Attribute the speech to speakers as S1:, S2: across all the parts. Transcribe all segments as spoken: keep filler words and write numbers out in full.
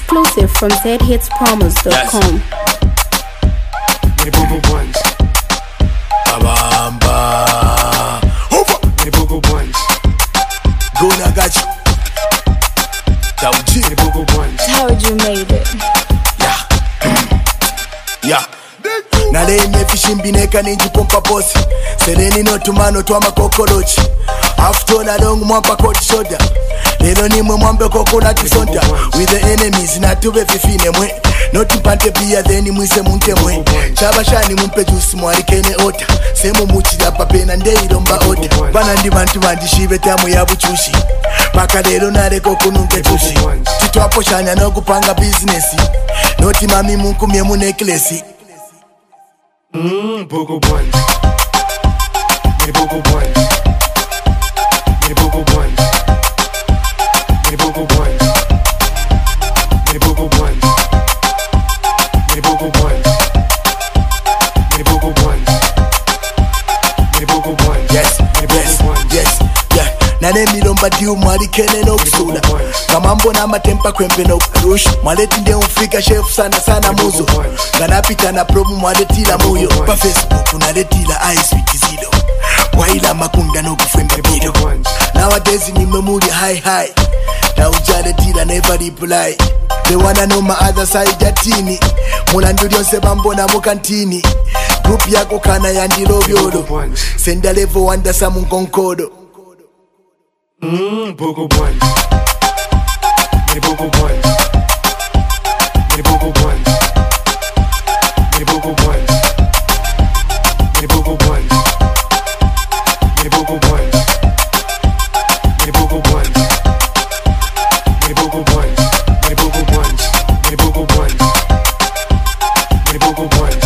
S1: Exclusive from z hits promos dot com.
S2: The Bogo Boys.
S3: Abamba. Over.
S2: The Bogo Boys.
S3: Go Nagachi. Tauji.
S2: The Bogo Boys.
S1: How you made it?
S3: Yeah. Yeah. Naleme fishimbineka ninji pompa bosi. Sereni no tumano tuama kokorochi. After na long mwampa kodi soda. Lero ni mwe mwambe kokona tusonta. With the enemies na tuwe fifine mwe. Noti mpante pia theni mwise munte mwe. Chaba shani mumpe juice mwari kene ota. Semu muchida papena ndeiro mba ota. Bana ndi bantu bandi shibe tamu ya buchushi. Paka lero nare kokununke tushi. Tito hapo shanya no kupanga businessi. Noti mami munku mye mu necklace.
S2: Mmm, Bogo Boys. The Bogo Boys. The Bogo Boys. The Bogo Boys. The Bogo Boys. The Bogo Boys. The Bogo Boys. The Bogo Boys.
S3: Yes, yes, yes, yeah. Nane milomba diu mwari kene no kusula. Kamambo na matempa kwempe no kurush. Mwaleti nde umfika chef sana sana muzo. Ganapita na promo mwaleti la muyo. Pa Facebook unaletila ice witizido. Waila makunda no kufemba bido. Nowadays ni memuri high high. Na ujale tila never reply. They wanna know my other side ya tini. Mula ndudio seba mbona mukantini. Group yako kana ya ndilo vyolo. Senda level wanda samu konkodo.
S2: Mmm, Bogo Boys. The Bogo Boys. The Bogo Boys. The Bogo Boys. The Bogo Boys. The Bogo Boys. The Bogo Boys. The Bogo Boys. The Bogo Boys. The Bogo Boys. The Bogo Boys.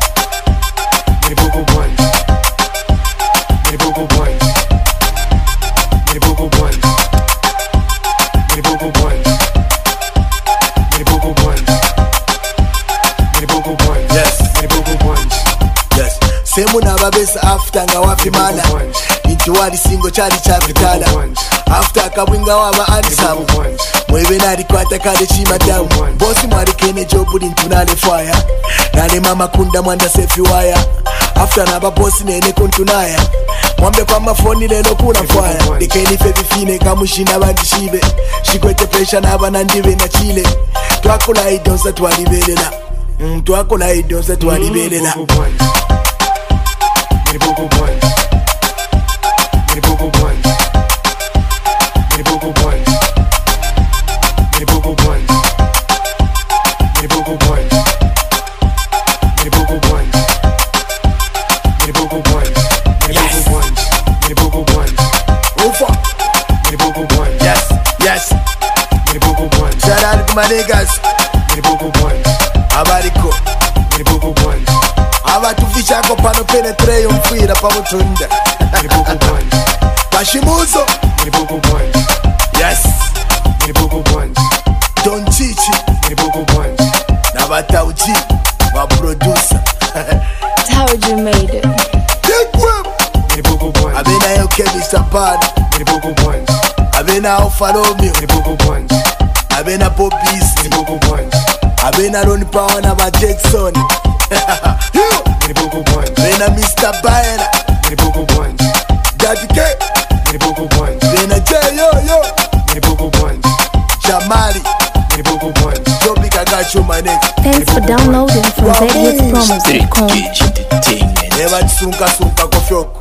S2: The Bogo Boys. The Bogo Boys. The Bogo Boys. The Bogo Boys. The Bogo Boys. The Bogo Boys.
S3: Yes.
S2: The Bogo Boys.
S3: Yes. Semu na babesa after nga wafi mana. Into wali singo chali cha vitala. After kabwinga waba andisamu. Mwebe nari kwata kade chima damu. Bosi mwari kene jobudi ntunale fire. Nane mama kunda mwanda sefi wire. After naba bosi nene kuntunaya. Mwambe kwa mafoni lelo kuna fire. Dekeni fevi fine kamushina bandi shibe. Shikwete pesha naba nandive na chile. Tuakula idonsa tuwalibelela. Mm, tuakula idonsa tuwalibelela.
S2: The Bogo Boys. The Bogo Boys. The Bogo Boys. The Bogo Boys. The Bogo Boys. The Bogo Boys. The Bogo Boys. The Bogo Boys. The Bogo Boys.
S3: Ufa.
S2: The Bogo Boys.
S3: Yes, yes.
S2: The Bogo Boys.
S3: Shout out to my niggas.
S2: The Bogo Boys.
S3: Abariko.
S2: The Bogo Boys.
S3: Abatufisha ko pano penetre umfira pa mutunda.
S2: The Bogo Boys.
S3: Bashimuzo.
S2: The Bogo Boys.
S3: Yes.
S2: The Bogo Boys.
S3: Don Chichi.
S2: The Bogo Boys.
S3: Na batauji wa producer.
S1: How you made it?
S3: Take web.
S2: The Bogo Boys.
S3: Abena yo Kevin Sapad.
S2: The Bogo Boys.
S3: Abena Alfa Romeo.
S2: The Bogo Boys.
S3: Abena Pop Beast.
S2: The Bogo Boys.
S3: Abena Ron Power na ba Jackson.
S2: The Bogo Boys.
S3: Abena Mister Baena.
S2: The Bogo Boys.
S3: Daddy K.
S2: The Bogo Boys.
S3: Abena J yo yo.
S2: The Bogo Boys.
S3: Jamari.
S2: The Bogo Boys.
S3: Joby Kagacho my name.
S1: Thanks for downloading from z hits promos dot com.
S3: Never sunka sunka kofyoko.